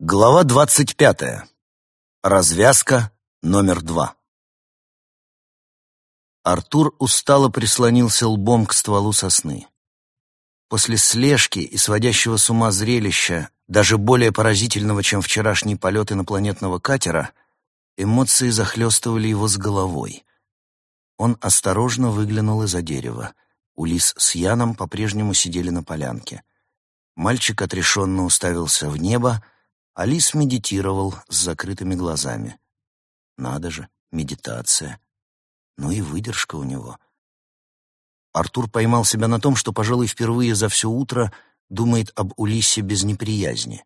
Глава 25. Развязка номер 2. Артур устало прислонился лбом к стволу сосны. После слежки и сводящего с ума зрелища, даже более поразительного, чем вчерашний полет инопланетного катера, эмоции захлестывали его с головой. Он осторожно выглянул из-за дерева. Улис с Яном по-прежнему сидели на полянке. Мальчик отрешенно уставился в небо, а Лис медитировал с закрытыми глазами. Надо же, медитация. Ну и выдержка у него. Артур поймал себя на том, что, пожалуй, впервые за все утро думает об Улиссе без неприязни.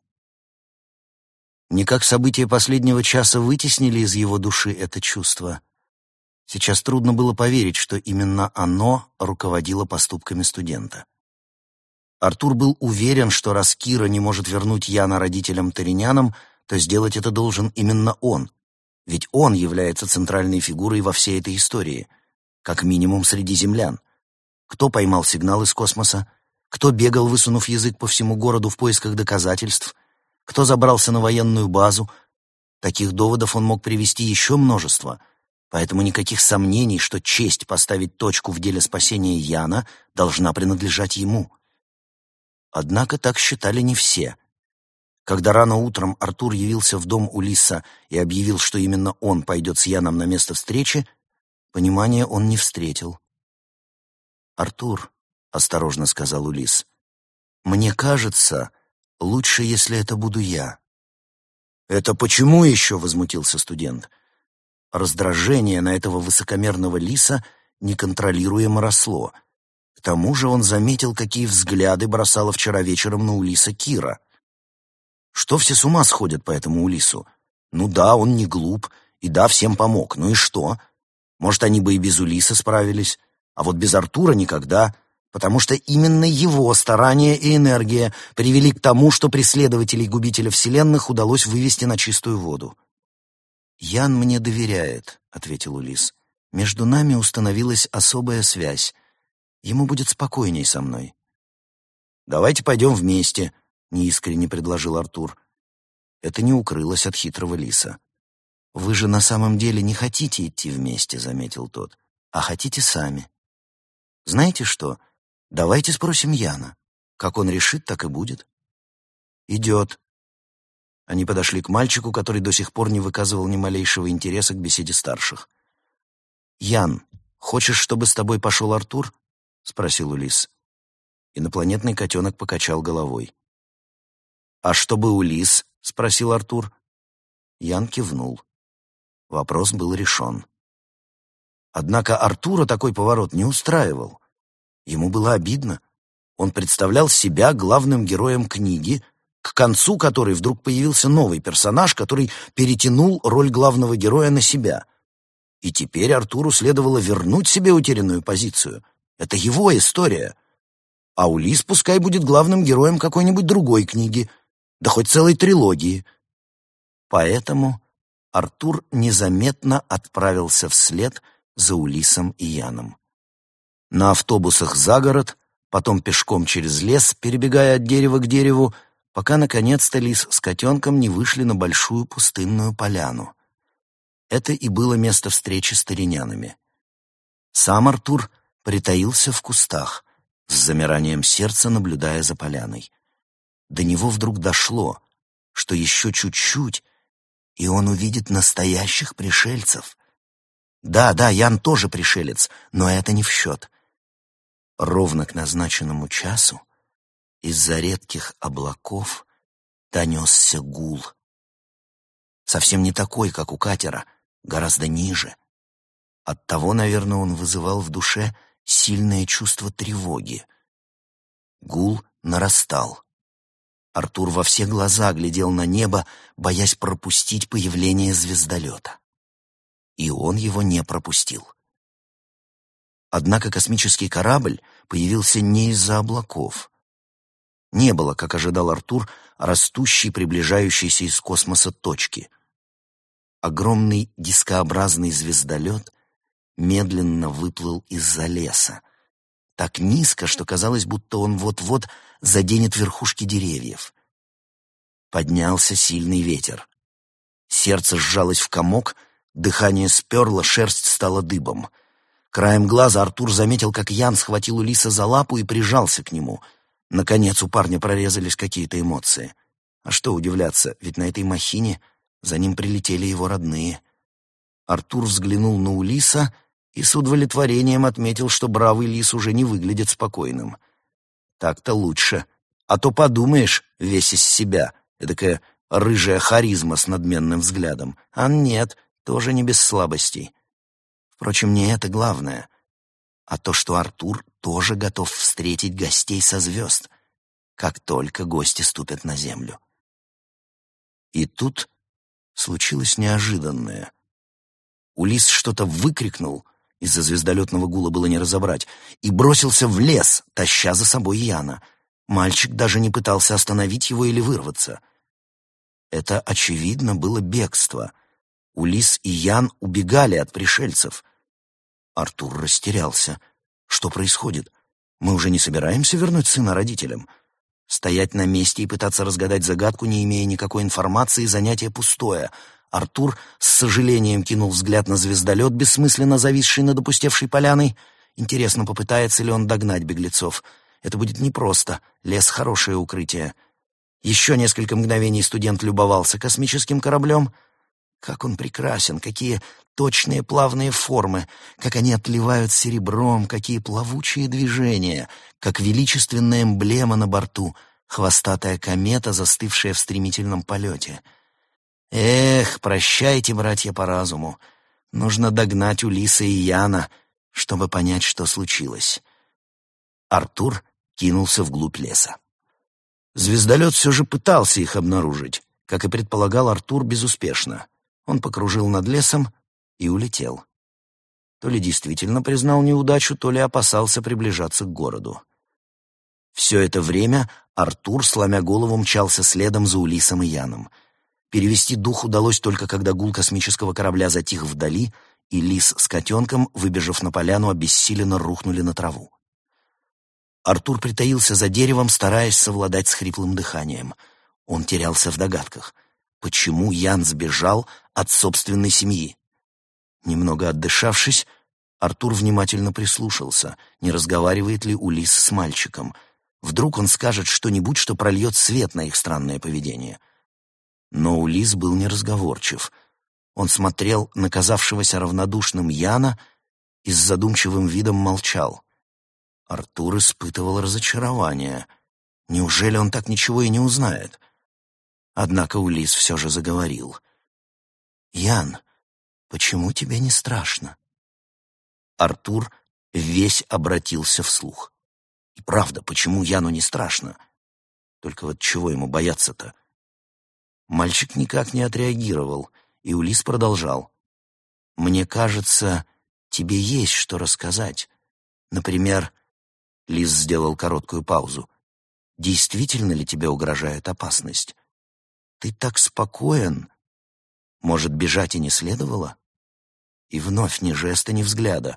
Никак события последнего часа вытеснили из его души это чувство. Сейчас трудно было поверить, что именно оно руководило поступками студента. Артур был уверен, что раз Кира не может вернуть Яна родителям-таринянам, то сделать это должен именно он. Ведь он является центральной фигурой во всей этой истории, как минимум среди землян. Кто поймал сигнал из космоса? Кто бегал, высунув язык по всему городу в поисках доказательств? Кто забрался на военную базу? Таких доводов он мог привести еще множество, поэтому никаких сомнений, что честь поставить точку в деле спасения Яна должна принадлежать ему. Однако так считали не все. Когда рано утром Артур явился в дом Улисса и объявил, что именно он пойдет с Яном на место встречи, понимания он не встретил. «Артур», — осторожно сказал Улисс, — «мне кажется, лучше, если это буду я». «Это почему еще?» — возмутился студент. Раздражение на этого высокомерного лиса неконтролируемо росло. К тому же он заметил, какие взгляды бросала вчера вечером на Улисса Кира. Что все с ума сходят по этому Улиссу? Ну да, он не глуп, и да, всем помог. Ну и что? Может, они бы и без Улисса справились, а вот без Артура никогда, потому что именно его старания и энергия привели к тому, что преследователей губителя вселенных удалось вывести на чистую воду. «Ян мне доверяет», — ответил Улисс. «Между нами установилась особая связь. Ему будет спокойней со мной». «Давайте пойдем вместе», — неискренне предложил Артур. Это не укрылось от хитрого лиса. «Вы же на самом деле не хотите идти вместе», — заметил тот, — «а хотите сами. Знаете что? Давайте спросим Яна. Как он решит, так и будет». «Идет». Они подошли к мальчику, который до сих пор не выказывал ни малейшего интереса к беседе старших. «Ян, хочешь, чтобы с тобой пошел Артур?» — спросил Улисс. Инопланетный котенок покачал головой. «А чтобы Улисс?» — спросил Артур. Ян кивнул. Вопрос был решен. Однако Артура такой поворот не устраивал. Ему было обидно. Он представлял себя главным героем книги, к концу которой вдруг появился новый персонаж, который перетянул роль главного героя на себя. И теперь Артуру следовало вернуть себе утерянную позицию. Это его история. А Улисс пускай будет главным героем какой-нибудь другой книги, да хоть целой трилогии. Поэтому Артур незаметно отправился вслед за Улиссом и Яном. На автобусах за город, потом пешком через лес, перебегая от дерева к дереву, пока, наконец-то, лис с котенком не вышли на большую пустынную поляну. Это и было место встречи с таринянами. Сам Артур притаился в кустах, с замиранием сердца наблюдая за поляной. До него вдруг дошло, что еще чуть-чуть, и он увидит настоящих пришельцев. Да, Ян тоже пришелец, но это не в счет. Ровно к назначенному часу из-за редких облаков донесся гул. Совсем не такой, как у катера, гораздо ниже. Оттого, наверное, он вызывал в душе сильное чувство тревоги. Гул нарастал. Артур во все глаза глядел на небо, боясь пропустить появление звездолета. И он его не пропустил. Однако космический корабль появился не из-за облаков. Не было, как ожидал Артур, растущей, приближающейся из космоса точки. Огромный дискообразный звездолет медленно выплыл из-за леса, так низко, что казалось, будто он вот-вот заденет верхушки деревьев. Поднялся сильный ветер. Сердце сжалось в комок, дыхание сперло, шерсть стала дыбом. Краем глаза Артур заметил, как Ян схватил Улиса за лапу и прижался к нему. Наконец у парня прорезались какие-то эмоции. А что удивляться, ведь на этой махине за ним прилетели его родные. Артур взглянул на Улиса и с удовлетворением отметил, что бравый лис уже не выглядит спокойным. Так-то лучше. А то подумаешь, весь из себя, эдакая рыжая харизма с надменным взглядом. А нет, тоже не без слабостей. Впрочем, не это главное, а то, что Артур тоже готов встретить гостей со звезд, как только гости ступят на землю. И тут случилось неожиданное. Улис что-то выкрикнул, из-за звездолетного гула было не разобрать, и бросился в лес, таща за собой Яна. Мальчик даже не пытался остановить его или вырваться. Это, очевидно, было бегство. Улис и Ян убегали от пришельцев. Артур растерялся. Что происходит? Мы уже не собираемся вернуть сына родителям? Стоять на месте и пытаться разгадать загадку, не имея никакой информации, занятие пустое. Артур с сожалением кинул взгляд на звездолет, бессмысленно зависший над опустевшей поляной. Интересно, попытается ли он догнать беглецов? Это будет непросто. Лес — хорошее укрытие. Еще несколько мгновений студент любовался космическим кораблем. Как он прекрасен, какие точные плавные формы, как они отливают серебром, какие плавучие движения, как величественная эмблема на борту, хвостатая комета, застывшая в стремительном полете. Эх, прощайте, братья по разуму. Нужно догнать Улиса и Яна, чтобы понять, что случилось. Артур кинулся вглубь леса. Звездолет все же пытался их обнаружить. Как и предполагал Артур, безуспешно. Он покружил над лесом и улетел. То ли действительно признал неудачу, то ли опасался приближаться к городу. Все это время Артур, сломя голову, мчался следом за Улисом и Яном. Перевести дух удалось только когда гул космического корабля затих вдали, и лис с котенком, выбежав на поляну, обессиленно рухнули на траву. Артур притаился за деревом, стараясь совладать с хриплым дыханием. Он терялся в догадках. Почему Ян сбежал от собственной семьи? Немного отдышавшись, Артур внимательно прислушался, не разговаривает ли Улис с мальчиком. Вдруг он скажет что-нибудь, что прольет свет на их странное поведение. Но Улис был неразговорчив. Он смотрел на казавшегося равнодушным Яна и с задумчивым видом молчал. Артур испытывал разочарование. Неужели он так ничего и не узнает? Однако Улис все же заговорил. «Ян, почему тебе не страшно?» Артур весь обратился вслух. И правда, почему Яну не страшно? Только вот чего ему бояться-то? Мальчик никак не отреагировал, и Улис продолжал. «Мне кажется, тебе есть что рассказать. Например...» Лис сделал короткую паузу. «Действительно ли тебе угрожает опасность? Ты так спокоен. Может, бежать и не следовало?» И вновь ни жеста, ни взгляда.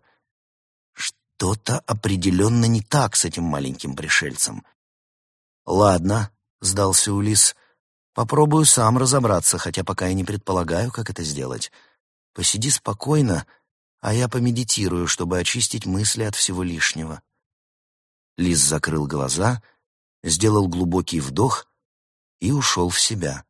Что-то определенно не так с этим маленьким пришельцем. «Ладно», — сдался Улис, — «попробую сам разобраться, хотя пока и не предполагаю, как это сделать. Посиди спокойно, а я помедитирую, чтобы очистить мысли от всего лишнего». Лис закрыл глаза, сделал глубокий вдох и ушел в себя.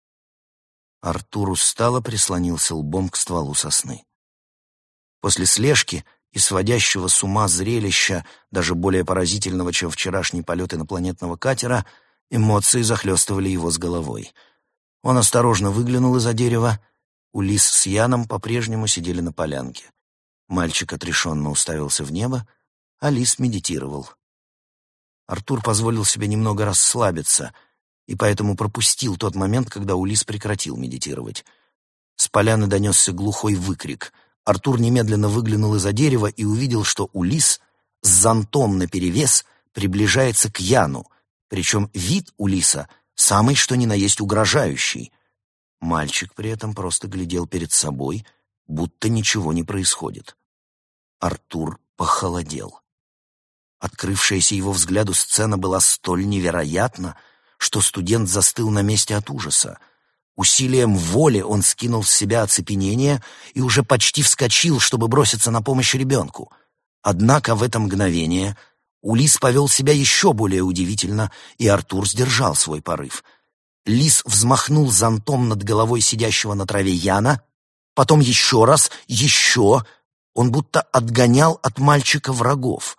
Артур устало прислонился лбом к стволу сосны. После слежки и сводящего с ума зрелища, даже более поразительного, чем вчерашний полет инопланетного катера, эмоции захлестывали его с головой. Он осторожно выглянул из-за дерева. Улис с Яном по-прежнему сидели на полянке. Мальчик отрешенно уставился в небо, а Лис медитировал. Артур позволил себе немного расслабиться и поэтому пропустил тот момент, когда Улис прекратил медитировать. С поляны донесся глухой выкрик. Артур немедленно выглянул из-за дерева и увидел, что Улис с зонтом наперевес приближается к Яну, причем вид Улиса самый что ни на есть угрожающий. Мальчик при этом просто глядел перед собой, будто ничего не происходит. Артур похолодел. Открывшаяся его взгляду сцена была столь невероятна, что студент застыл на месте от ужаса. Усилием воли он скинул с себя оцепенение и уже почти вскочил, чтобы броситься на помощь ребенку. Однако в это мгновение Улисс повел себя еще более удивительно, и Артур сдержал свой порыв. Лис взмахнул зонтом над головой сидящего на траве Яна, потом еще раз, еще. Он будто отгонял от мальчика врагов.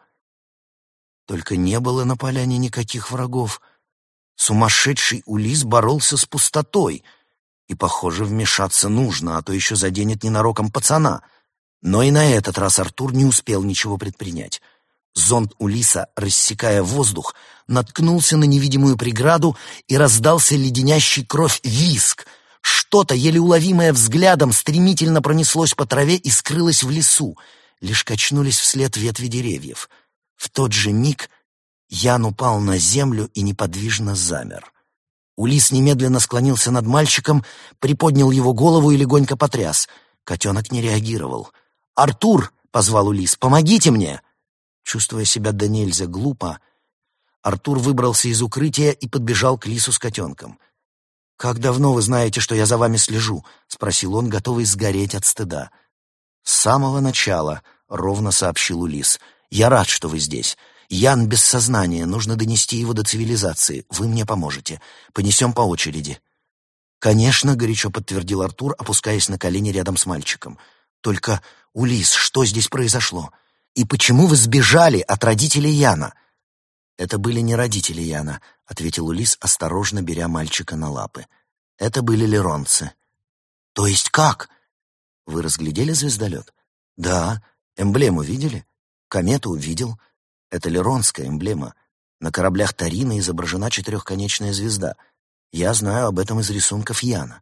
Только не было на поляне никаких врагов. Сумасшедший Улисс боролся с пустотой, и, похоже, вмешаться нужно, а то еще заденет ненароком пацана. Но и на этот раз Артур не успел ничего предпринять. Зонт Улисса, рассекая воздух, наткнулся на невидимую преграду, и раздался леденящий кровь визг. Что-то, еле уловимое взглядом, стремительно пронеслось по траве и скрылось в лесу. Лишь качнулись вслед ветви деревьев. В тот же миг Ян упал на землю и неподвижно замер. Улисс немедленно склонился над мальчиком, приподнял его голову и легонько потряс. Котенок не реагировал. «Артур!» — позвал Улисс. «Помогите мне!» Чувствуя себя до нельзя глупо, Артур выбрался из укрытия и подбежал к Лису с котенком. «Как давно вы знаете, что я за вами слежу?» — спросил он, готовый сгореть от стыда. «С самого начала», — ровно сообщил Улисс. «Я рад, что вы здесь. Ян без сознания, нужно донести его до цивилизации. Вы мне поможете. Понесем по очереди». «Конечно», — горячо подтвердил Артур, опускаясь на колени рядом с мальчиком. «Только, Улисс, что здесь произошло? И почему вы сбежали от родителей Яна?» «Это были не родители Яна», — ответил Улисс, осторожно беря мальчика на лапы. «Это были леронцы». «То есть как?» «Вы разглядели звездолет?» «Да. Эмблему видели?» «Комету увидел. Это леронская эмблема. На кораблях Тарина изображена четырехконечная звезда. Я знаю об этом из рисунков Яна».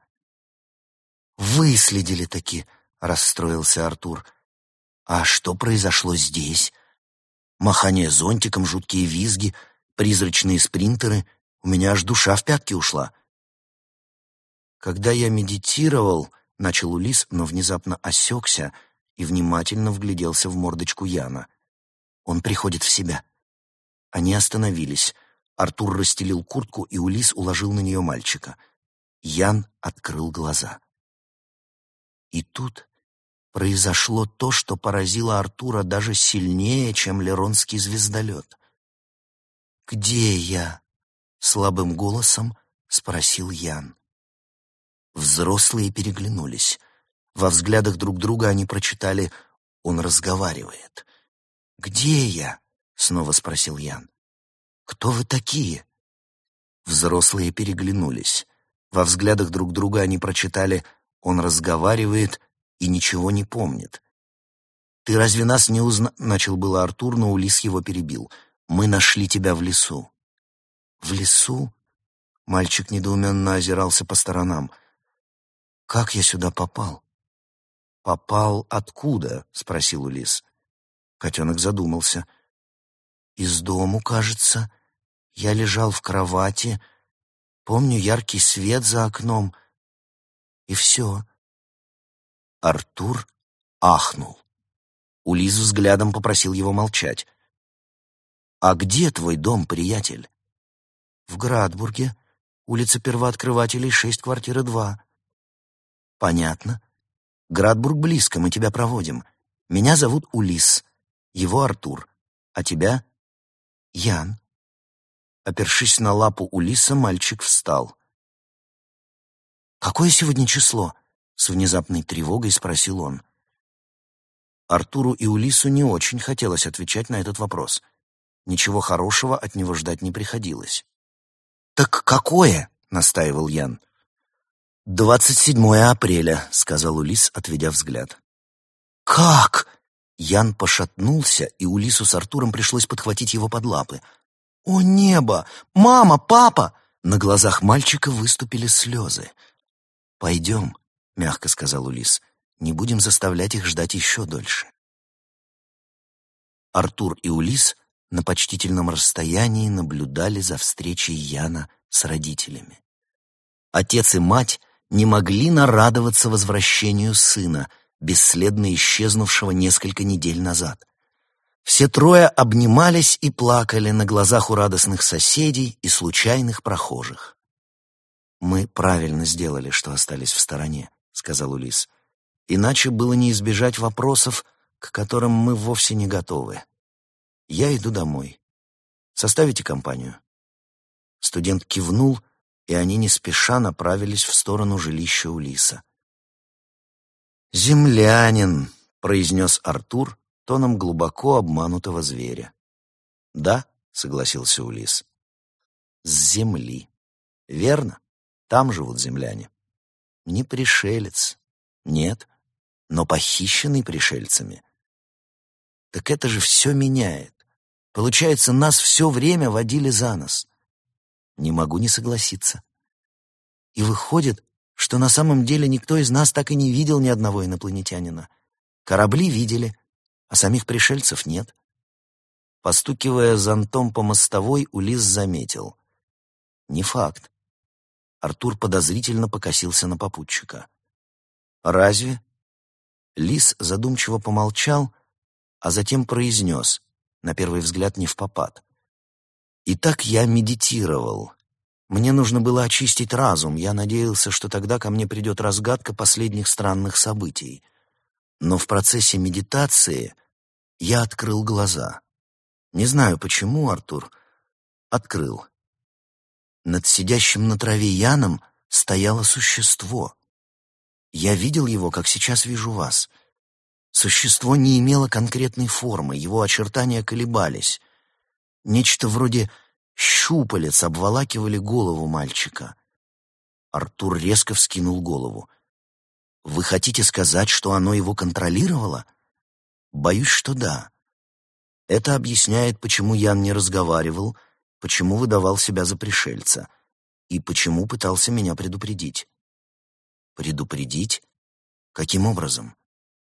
«Выследили-таки», — расстроился Артур. «А что произошло здесь? Махание зонтиком, жуткие визги, призрачные спринтеры. У меня аж душа в пятки ушла». «Когда я медитировал», — начал Улисс, но внезапно осекся и внимательно вгляделся в мордочку Яна. «Он приходит в себя». Они остановились. Артур расстелил куртку, и Улисс уложил на нее мальчика. Ян открыл глаза. И тут произошло то, что поразило Артура даже сильнее, чем леронский звездолет. «Где я?» — слабым голосом спросил Ян. Взрослые переглянулись. Во взглядах друг друга они прочитали «Он разговаривает». «Где я?» — снова спросил Ян. «Кто вы такие?» Взрослые переглянулись. Во взглядах друг друга они прочитали «Он разговаривает и ничего не помнит». «Ты разве нас не начал было Артур, но Улисс его перебил. «Мы нашли тебя в лесу». «В лесу?» Мальчик недоуменно озирался по сторонам. «Как я сюда попал?» «Попал откуда?» — спросил Улисс. Котенок задумался. «Из дому, кажется. Я лежал в кровати. Помню яркий свет за окном. И все». Артур ахнул. Улисс взглядом попросил его молчать. «А где твой дом, приятель?» «В Градбурге. Улица Первооткрывателей, 6, квартира 2». «Понятно. Градбург близко, мы тебя проводим. Меня зовут Улисс, его Артур. А тебя?» «Ян». Опершись на лапу Улисса, мальчик встал. «Какое сегодня число?» — с внезапной тревогой спросил он. Артуру и Улиссу не очень хотелось отвечать на этот вопрос. Ничего хорошего от него ждать не приходилось. «Так какое?» — настаивал Ян. 27 апреля», — сказал Улисс, отведя взгляд. «Как?» Ян пошатнулся, и Улиссу с Артуром пришлось подхватить его под лапы. «О небо! Мама! Папа!» На глазах мальчика выступили слезы. «Пойдем», — мягко сказал Улисс. «Не будем заставлять их ждать еще дольше». Артур и Улисс на почтительном расстоянии наблюдали за встречей Яна с родителями. Отец и мать не могли нарадоваться возвращению сына, бесследно исчезнувшего несколько недель назад. Все трое обнимались и плакали на глазах у радостных соседей и случайных прохожих. «Мы правильно сделали, что остались в стороне», — сказал Улисс. «Иначе было не избежать вопросов, к которым мы вовсе не готовы. Я иду домой. Составите компанию?» Студент кивнул, и они не спеша направились в сторону жилища Улисса. «Землянин», — произнес Артур тоном глубоко обманутого зверя. «Да», — согласился Улисс. «С земли. Верно, там живут земляне. Не пришелец. Нет, но похищенный пришельцами. Так это же все меняет. Получается, нас все время водили за нос. Не могу не согласиться. И выходит, что на самом деле никто из нас так и не видел ни одного инопланетянина. Корабли видели, а самих пришельцев нет». Постукивая зонтом по мостовой, Улисс заметил: «Не факт». Артур подозрительно покосился на попутчика. «Разве?» Лис задумчиво помолчал, а затем произнес, на первый взгляд невпопад: «Итак, я медитировал. Мне нужно было очистить разум. Я надеялся, что тогда ко мне придет разгадка последних странных событий. Но в процессе медитации я открыл глаза. Не знаю почему, Артур, открыл. Над сидящим на траве Яном стояло существо. Я видел его, как сейчас вижу вас. Существо не имело конкретной формы, его очертания колебались. Нечто вроде щупалец обволакивали голову мальчика». Артур резко вскинул голову. «Вы хотите сказать, что оно его контролировало?» «Боюсь, что да. Это объясняет, почему Ян не разговаривал, почему выдавал себя за пришельца и почему пытался меня предупредить». «Предупредить? Каким образом?»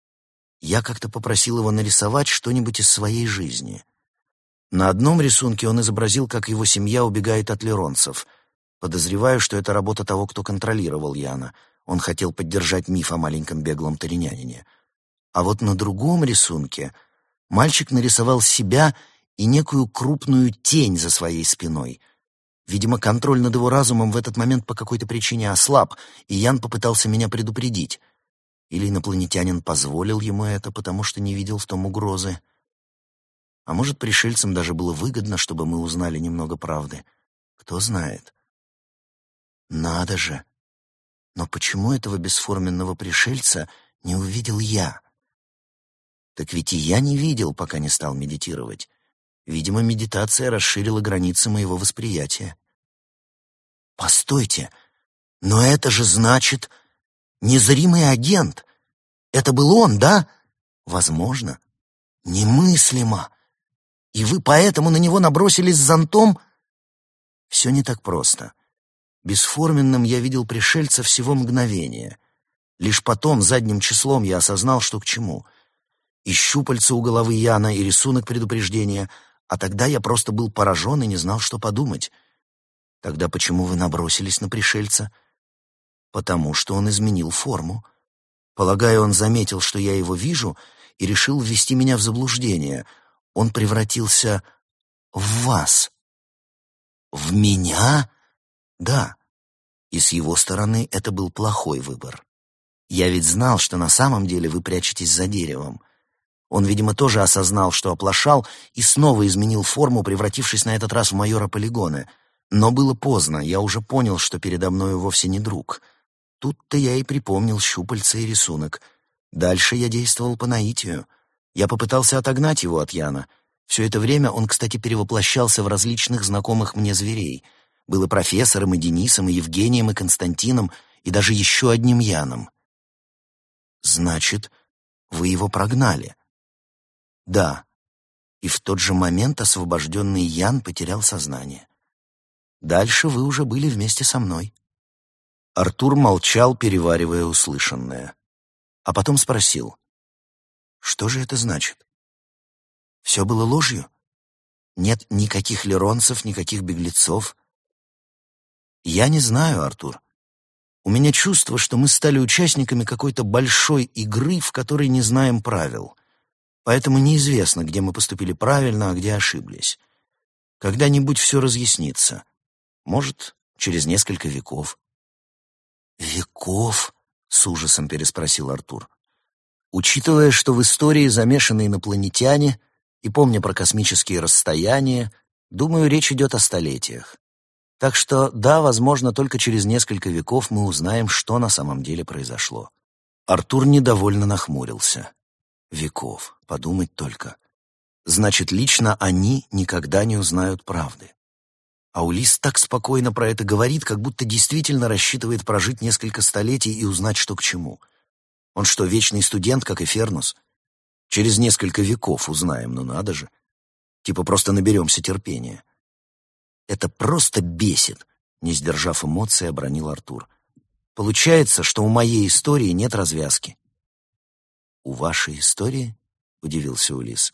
«Я как-то попросил его нарисовать что-нибудь из своей жизни. На одном рисунке он изобразил, как его семья убегает от леронцев. Подозреваю, что это работа того, кто контролировал Яна. Он хотел поддержать миф о маленьком беглом таринянине. А вот на другом рисунке мальчик нарисовал себя и некую крупную тень за своей спиной. Видимо, контроль над его разумом в этот момент по какой-то причине ослаб, и Ян попытался меня предупредить. Или инопланетянин позволил ему это, потому что не видел в том угрозы. А может, пришельцам даже было выгодно, чтобы мы узнали немного правды. Кто знает. Надо же! Но почему этого бесформенного пришельца не увидел я? Так ведь и я не видел, пока не стал медитировать. Видимо, медитация расширила границы моего восприятия. Постойте, но это же значит незримый агент. Это был он, да? Возможно. Немыслимо. И вы поэтому на него набросились с зонтом? Все не так просто. Бесформенным я видел пришельца всего мгновение. Лишь потом, задним числом, я осознал, что к чему. И щупальца у головы Яна, и рисунок предупреждения. А тогда я просто был поражен и не знал, что подумать. Тогда почему вы набросились на пришельца? Потому что он изменил форму. Полагаю, он заметил, что я его вижу, и решил ввести меня в заблуждение. Он превратился в вас. В меня? Да. И с его стороны это был плохой выбор. Я ведь знал, что на самом деле вы прячетесь за деревом. Он, видимо, тоже осознал, что оплошал, и снова изменил форму, превратившись на этот раз в майора Полигона. Но было поздно, я уже понял, что передо мною вовсе не друг. Тут-то я и припомнил щупальца и рисунок. Дальше я действовал по наитию. Я попытался отогнать его от Яна. Все это время он, кстати, перевоплощался в различных знакомых мне зверей. Был и профессором, и Денисом, и Евгением, и Константином, и даже еще одним Яном. Значит, вы его прогнали? Да. И в тот же момент освобожденный Ян потерял сознание. Дальше вы уже были вместе со мной. Артур молчал, переваривая услышанное. А потом спросил: что же это значит? Все было ложью? Нет никаких леронцев, никаких беглецов? Я не знаю, Артур. У меня чувство, что мы стали участниками какой-то большой игры, в которой не знаем правил. Поэтому неизвестно, где мы поступили правильно, а где ошиблись. Когда-нибудь все разъяснится. Может, через несколько веков». «Веков?» — с ужасом переспросил Артур. «Учитывая, что в истории замешаны инопланетяне, и помня про космические расстояния, думаю, речь идет о столетиях. Так что, да, возможно, только через несколько веков мы узнаем, что на самом деле произошло». Артур недовольно нахмурился. «Веков, подумать только. Значит, лично они никогда не узнают правды». А Улисс так спокойно про это говорит, как будто действительно рассчитывает прожить несколько столетий и узнать, что к чему. Он что, вечный студент, как и Фернус? Через несколько веков узнаем, ну надо же. Типа просто наберемся терпения. «Это просто бесит», — не сдержав эмоций, обронил Артур. «Получается, что у моей истории нет развязки». «У вашей истории?» — удивился Улисс.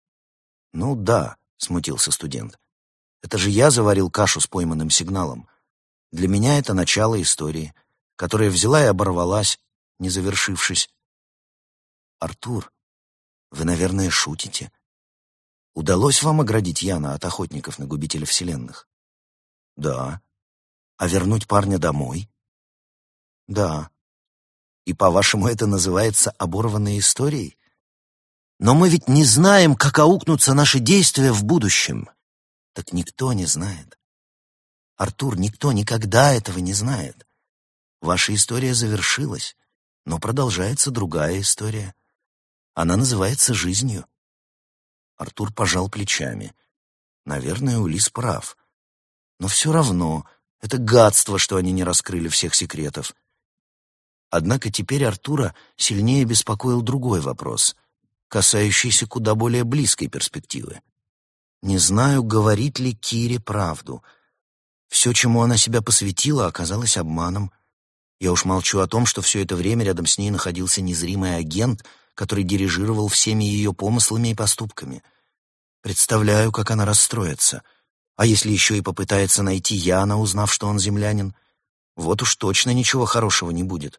«Ну да», — смутился студент. «Это же я заварил кашу с пойманным сигналом. Для меня это начало истории, которая взяла и оборвалась, не завершившись». «Артур, вы, наверное, шутите. Удалось вам оградить Яна от охотников на губителя вселенных?» «Да». «А вернуть парня домой?» «Да». «И, по-вашему, это называется оборванной историей? Но мы ведь не знаем, как аукнутся наши действия в будущем». «Так никто не знает. Артур, никто никогда этого не знает. Ваша история завершилась, но продолжается другая история. Она называется жизнью». Артур пожал плечами. Наверное, Улисс прав. Но все равно это гадство, что они не раскрыли всех секретов. Однако теперь Артура сильнее беспокоил другой вопрос, касающийся куда более близкой перспективы. Не знаю, говорит ли Кире правду. Все, чему она себя посвятила, оказалось обманом. Я уж молчу о том, что все это время рядом с ней находился незримый агент, который дирижировал всеми ее помыслами и поступками. Представляю, как она расстроится. А если еще и попытается найти Яна, узнав, что он землянин, вот уж точно ничего хорошего не будет.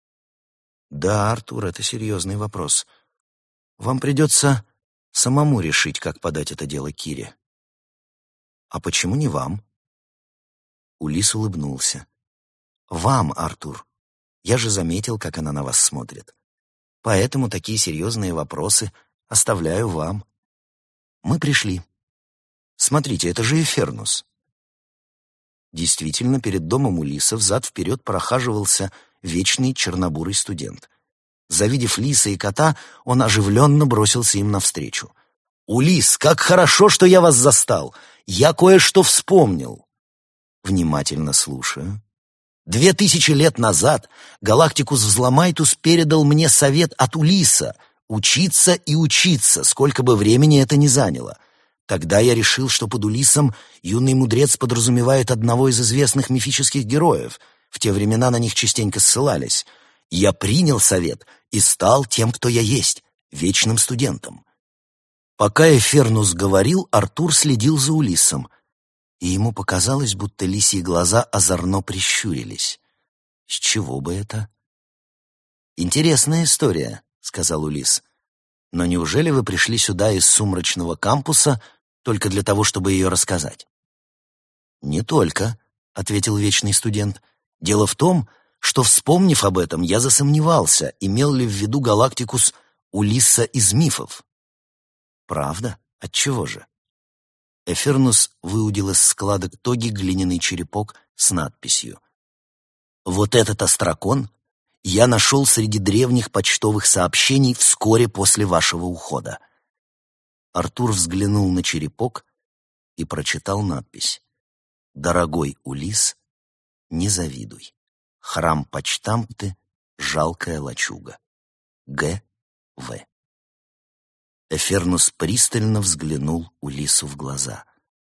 Да, Артур, это серьезный вопрос. Вам придется самому решить, как подать это дело Кире. А почему не вам? Улисс улыбнулся. Вам, Артур. Я же заметил, как она на вас смотрит. Поэтому такие серьезные вопросы оставляю вам. Мы пришли. Смотрите, это же Эфернус. Действительно, перед домом Улисса взад-вперед прохаживался вечный чернобурый студент. Завидев лиса и кота, он оживленно бросился им навстречу. «Улисс, как хорошо, что я вас застал! Я кое-что вспомнил!» «Внимательно слушаю». 2000 лет назад Галактикус Взломайтус передал мне совет от Улисса — учиться и учиться, сколько бы времени это ни заняло. Тогда я решил, что под Улиссом юный мудрец подразумевает одного из известных мифических героев. В те времена на них частенько ссылались. Я принял совет и стал тем, кто я есть, вечным студентом. Пока Эфернус говорил, Артур следил за Улиссом, и ему показалось, будто лисьи глаза озорно прищурились. С чего бы это? «Интересная история», — сказал Улисс. «Но неужели вы пришли сюда из сумрачного кампуса только для того, чтобы ее рассказать?» «Не только», — ответил вечный студент. «Дело в том, что, вспомнив об этом, я засомневался, имел ли в виду Галактикус Улисса из мифов». «Правда? Отчего же?» Эфернус выудил из складок тоги глиняный черепок с надписью. «Вот этот острокон я нашел среди древних почтовых сообщений вскоре после вашего ухода». Артур взглянул на черепок и прочитал надпись. «Дорогой Улисс, не завидуй. Храм почтамты, жалкая лачуга. Г.В.» Эфернус пристально взглянул Улиссу в глаза.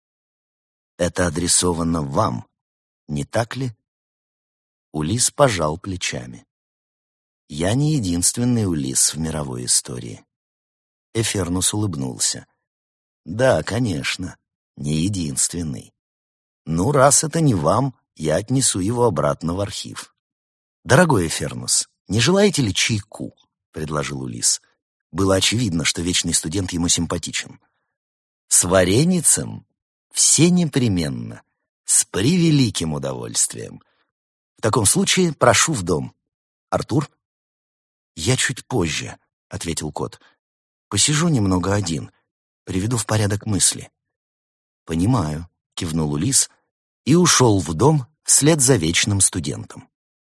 «Это адресовано вам, не так ли?» Улисс пожал плечами. «Я не единственный Улисс в мировой истории». Эфернус улыбнулся. «Да, конечно, не единственный. Ну, раз это не вам, я отнесу его обратно в архив». «Дорогой Эфернус, не желаете ли чайку?» — предложил Улисс. Было очевидно, что вечный студент ему симпатичен. «С вареницем? Все непременно. С превеликим удовольствием. В таком случае прошу в дом. Артур?» «Я чуть позже», — ответил кот. «Посижу немного один, приведу в порядок мысли». «Понимаю», — кивнул Улисс и ушел в дом вслед за вечным студентом.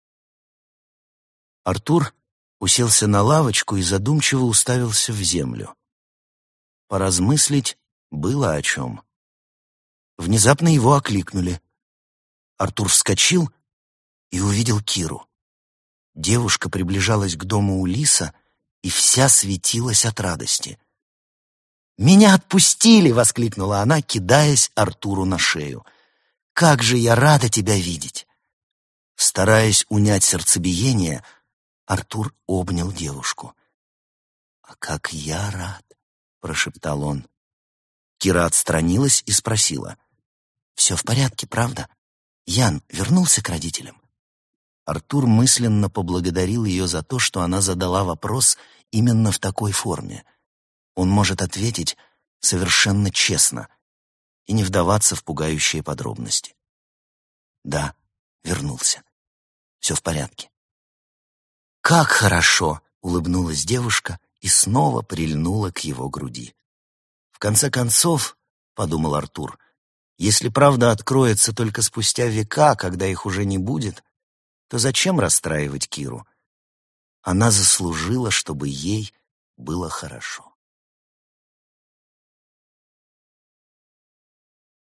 Артур уселся на лавочку и задумчиво уставился в землю. Поразмыслить было о чем. Внезапно его окликнули. Артур вскочил и увидел Киру. Девушка приближалась к дому Улисса и вся светилась от радости. «Меня отпустили!» — воскликнула она, кидаясь Артуру на шею. «Как же я рада тебя видеть!» Стараясь унять сердцебиение, Артур обнял девушку. «А как я рад!» — прошептал он. Кира отстранилась и спросила. «Все в порядке, правда? Ян вернулся к родителям?» Артур мысленно поблагодарил ее за то, что она задала вопрос именно в такой форме. Он может ответить совершенно честно и не вдаваться в пугающие подробности. «Да, вернулся. Все в порядке». «Как хорошо!» — улыбнулась девушка и снова прильнула к его груди. «В конце концов, — подумал Артур, — если правда откроется только спустя века, когда их уже не будет, то зачем расстраивать Киру? Она заслужила, чтобы ей было хорошо».